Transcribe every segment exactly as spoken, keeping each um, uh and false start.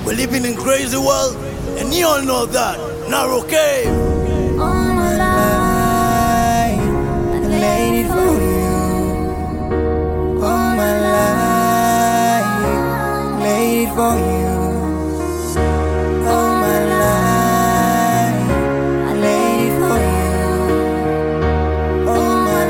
We're living in crazy world, and you all know that. Narrow cave. All my life, I laid it for you. All my life, laid it for you. All my life, I laid it for you. All my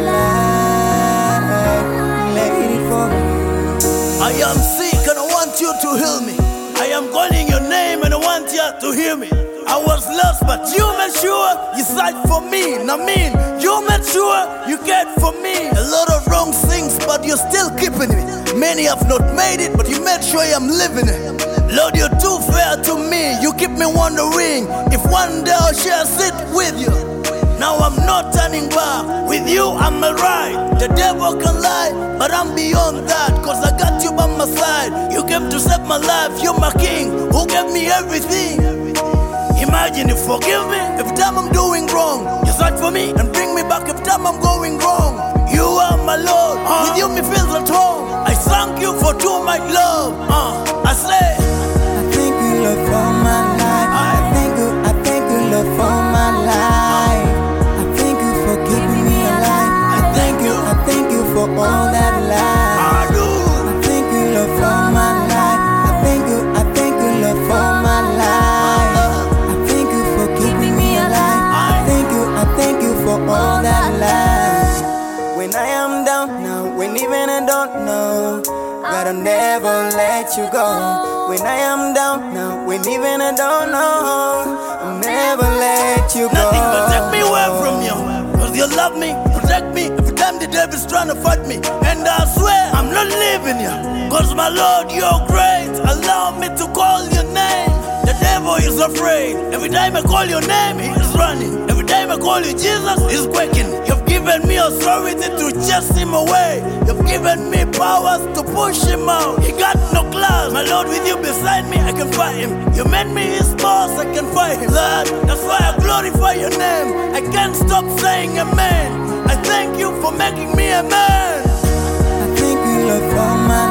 life, laid it for you. I am sick and I want you to heal me. I am calling your name and I want you to hear me. I was lost but you made sure you searched for me. I mean, you made sure you cared for me. A lot of wrong things but you're still keeping me. Many have not made it but you made sure I'm living it. Lord, you're too fair to me. You keep me wondering if one day I'll share sit with you. Now I'm not turning back. With you I'm alright. The devil can lie, but I'm beyond that. Cause I got you by my side. You came to save my life. You're my king who gave me everything. Imagine you forgive me every time I'm doing wrong. You search for me and bring me back every time I'm going wrong. You are my Lord. uh, With you me feels at home. I thank you for too much love. uh, I say I thank you, Lord, for my life. I thank you, I thank you, Lord, for my life. I thank you for keeping me alive. I thank you, I thank you for all that life. I do. I thank you, Lord, for my life. I thank you, I thank you, Lord, for my life. I thank you for keeping me alive. I thank you, I thank you for all that life. When I am down now, when even I don't know, God, I'll never let you go. When I am down now, when even I don't know, I'll never let you go. Nothing can take me away from you. Cause you love me, protect me every time the devil's trying to fight me. And I swear I'm not leaving you. Cause my Lord, you're great. Allow me to call your name. The devil is afraid. Every time I call your name, he is running. Every time I call you Jesus, he's quaking. You've given me authority to chase him away. You've given me powers to push him out. He got no class. My Lord, with you beside me, I can fight him. You made me his boss, I can fight him. Lord, that's why I glorify your name. I can't stop saying amen. I thank you for making me a man. I thank you, Lord, for my